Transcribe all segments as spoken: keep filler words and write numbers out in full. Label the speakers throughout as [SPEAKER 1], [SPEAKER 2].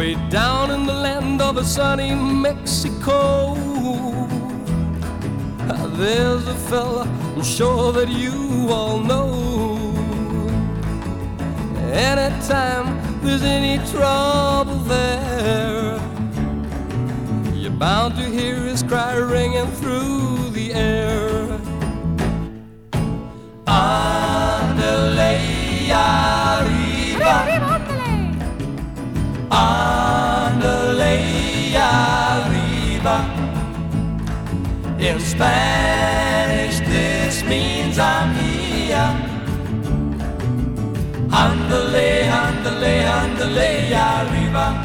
[SPEAKER 1] Way down in the land of a sunny Mexico, there's a fella I'm sure that you all know. Anytime there's any trouble there, you're bound to hear his cry ringing through the air. Andale, arriba. Andale, arriba. In Spanish this means I'm here. Andale, andale, andale, arriba.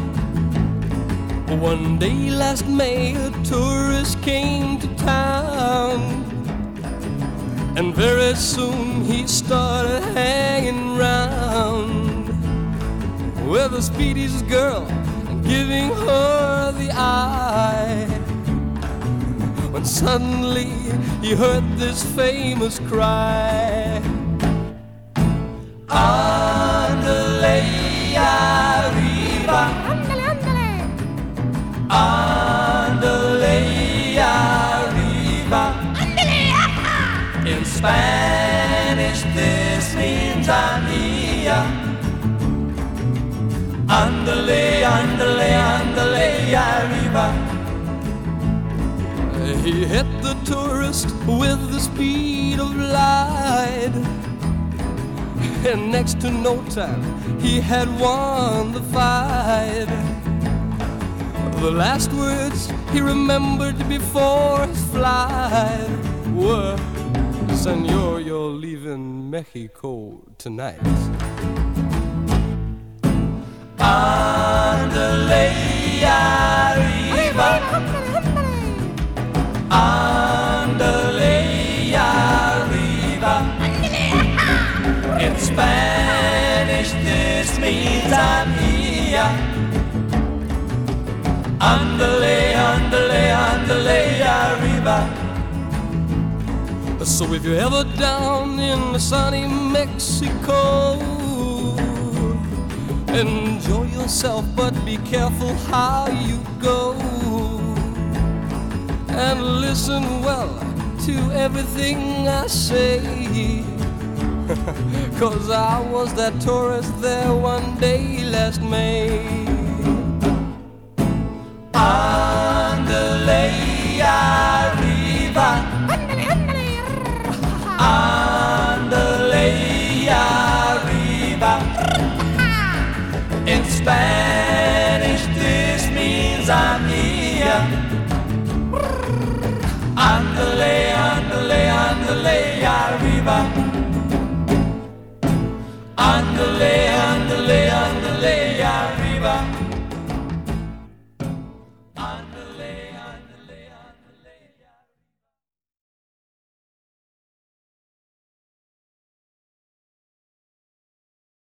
[SPEAKER 1] One day last May a tourist came to town, and very soon he started hanging round with a speediest girl, giving her the eye. When suddenly he heard this famous cry, Andale, arriba. Andale, arriba. In Spanish this means I'm here. Andale, andale, andale, arriba. He hit the tourist with the speed of light, and next to no time he had won the fight. The last words he remembered before his flight were, Senor, you're leaving Mexico tonight. Andale, arriba. Andale, arriba. In Spanish this means I'm here. Andale, andale, andale, arriba. So if you're ever down in the sunny Mexico, enjoy yourself, but be careful how you go, and listen well to everything I say. 'Cause I was that tourist there one day last May. Andale, arriba. Andale, arriba. In Spanish